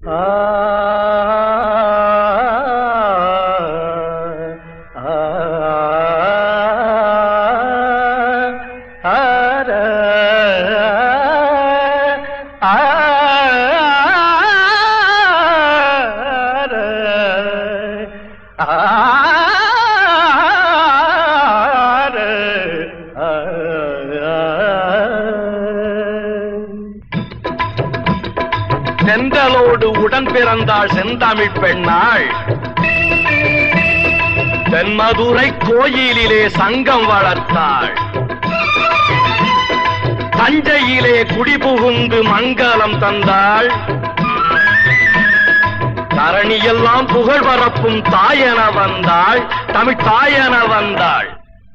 செந்தலோடு உடன் பிறந்தாள் செந்தமிழ் பெண்ணாள். தென்மதுரை கோயிலிலே சங்கம் வளர்த்தாள். தஞ்சையிலே குடிபுகுந்து மங்களம் தந்தாள். தரணியெல்லாம் புகழ் பரப்பும் தாயென வந்தாள். தமிழ் தாயென வந்தாள்.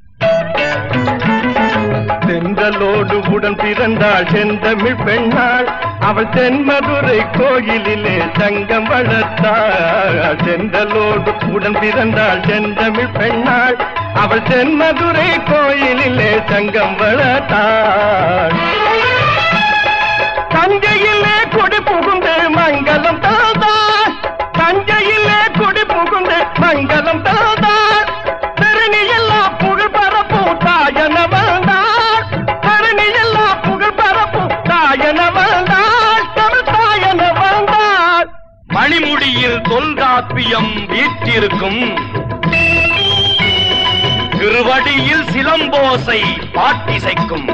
செந்தலோடு உடன் பிறந்தாள் செந்தமிழ் பெண்ணாள். அவள் தென்மதுரை கோயிலிலே சங்கம் வளர்த்தாள். செந்தலோடு உடன் பிறந்தாள் செந்தமிழ் பெண்ணாள். அவள் தென்மதுரை கோயிலிலே சங்கம் வளர்த்தாள். தஞ்சையிலே கொடி புகுந்து மங்களம் தந்தாள். தஞ்சையிலே கொடி புகுந்து மங்களம் தந்தாள். தரணியெல்லாம் புகழ் பரப்பும் தாயென வந்தாள். தரணியெல்லாம் புகழ் பரப்பும் தாயென வந்தாள். தமிழ் தாயென வந்தாள். மணிமுடியில் தொல்காப்பியம் வீற்றிருக்கும். திருவடியில் சிலம்போசை பாட்டிசைக்கும்.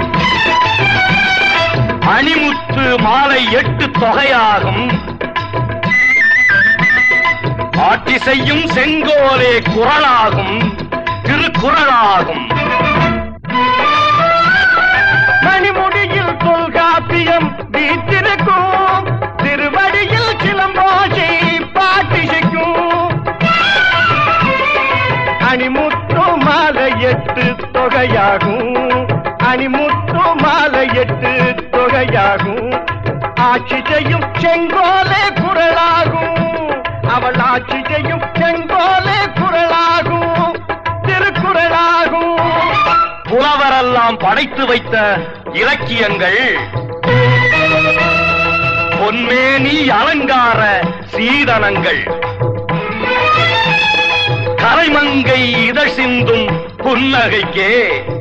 அணிமுத்து மாலை 8 தொகையாகும். பாட்டிசையும் செங்கோலே குரலாகும். திருக்குறளாகும். மணிமுடியில் தொல்காப்பியம் வீற்றிருக்கும். திருவடியில் சிலம்போசை பாட்டிசைக்கும். அணிமுத்து மாலை 8 தொகையாகும். அணிமுத்து மாலை 8 தொகையாகும். ஆட்சி செய்யும் செங்கோலே குரலாகும். அவள் ஆட்சி செய்யும் செங்கோலே குரலாகும். திருக்குறளாகும். புலவரெல்லாம் படைத்து வைத்த இலக்கியங்கள். பொன்மேனி அலங்கார சீதனங்கள். கரைமங்கை இதழ் சிந்தும் புன்னகைக்கே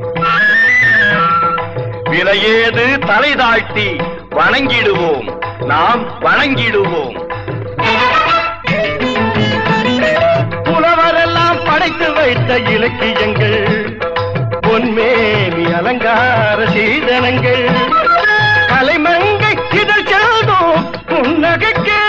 விலையேது தலை தாழ்த்தி வணங்கிடுவோம். நாம் வணங்கிடுவோம். புலவரெல்லாம் படைத்து வைத்த இலக்கியங்கள். பொன்மேனி அலங்கார சீதனங்கள். கலைமங்கை இதழ் செல்லும் புன்னகைக்கே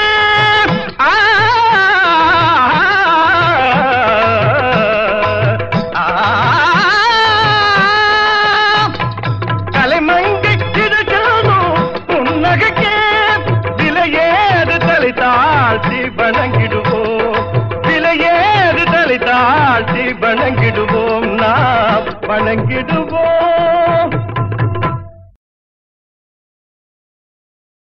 கலைமங்கை இதழ் செல்லும் புன்னகைக்கே விலையேது தலை தாழ்த்தி வணங்கிடுவோம். விலையேது தலை தாழ்த்தி வணங்கிடுவோம். நாம் வணங்கிடுவோம்.